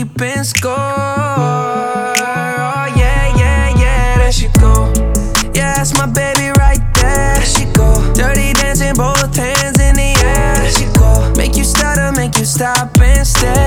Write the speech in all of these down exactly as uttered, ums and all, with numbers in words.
keeping score. Oh yeah, yeah, yeah, there she go. Yeah, that's my baby right there. There she go. Dirty dancing, both hands in the air. There she go. Make you stutter, make you stop and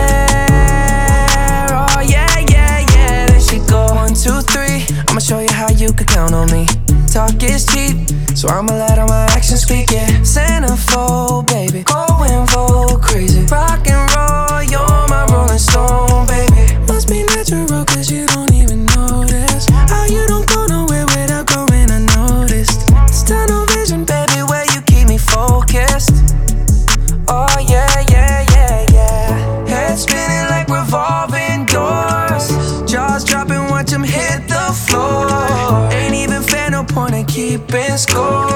stare. Oh yeah, yeah, yeah, there she go. One, two, three, I'ma show you how you can count on me. Talk is cheap, so I'ma let all my actions speak, yeah. Centerfold, baby, going full crazy. Rock and roll, you're my rolling stone, baby. Must be natural, cause you don't even notice how you don't go nowhere without going unnoticed. It's tunnel vision, baby, where you keep me focused. Oh yeah, yeah, yeah, yeah. Head spinning like revolving doors. Jaws dropping, watch them hit the floor. Ain't even fair, no point in keeping score.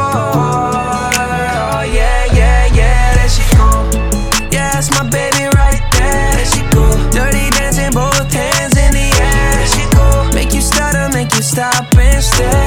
Oh yeah, yeah, yeah, there she go. Yeah, that's my baby right there. There she go. Dirty dancing, both hands in the air. There she go. Make you stutter, make you stop and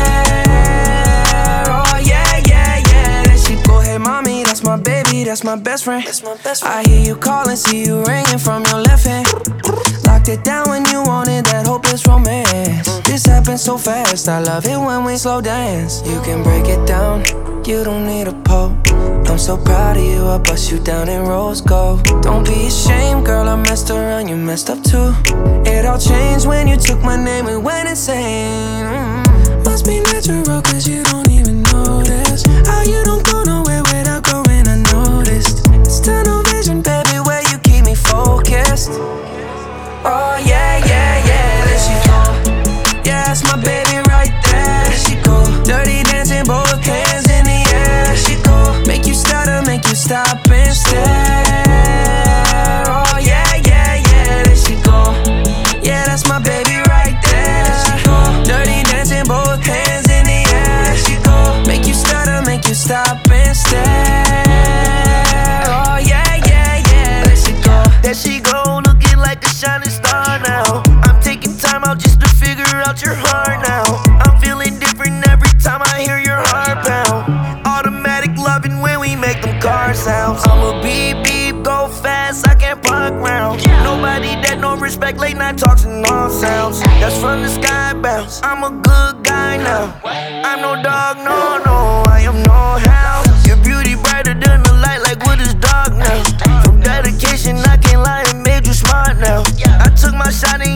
stare. Oh yeah, yeah, yeah, there she go. Hey mommy, that's my baby, that's my best friend. That's my best friend. I hear you calling, see you ringing from your left hand. Locked it down when you wanted that hopeless romance. This happens so fast, I love it when we slow dance. You can break it down, you don't need a pole. I'm so proud of you, I bust you down in rose gold. Don't be ashamed, girl, I messed around, you messed up too. It all changed when you took my name and went insane. mm. Must be natural, cause you don't even notice how you don't go nowhere without going unnoticed. It's tunnel vision, baby, where you keep me focused. Oh yeah, yeah, yeah, there she go. Yeah, that's my baby right there. There she go. Dirty dancing, both hands in the air. There she go. Make you stutter, make you stop and stare. Oh yeah, yeah, yeah, there she go. Yeah, that's my baby right there. There she go. Dirty dancing, both hands in the air. There she go. Make you stutter, make you stop and stare. Oh yeah, yeah, yeah, there she go. There she go, looking like a shining star now. I'm taking time out just to figure out your heart now. I'm feeling different every time I hear your heart pound. Automatic loving when we make them car sounds. I'm a beep beep, go fast, I can't park round. Nobody that no respect, late night talks and all sounds. That's from the sky bounce. I'm a good guy now. I'm no dog, no, no, I am no hound. Your beauty brighter than the light, like what is dark now? From dedication, I can't lie, it made you smart now. I took my shot and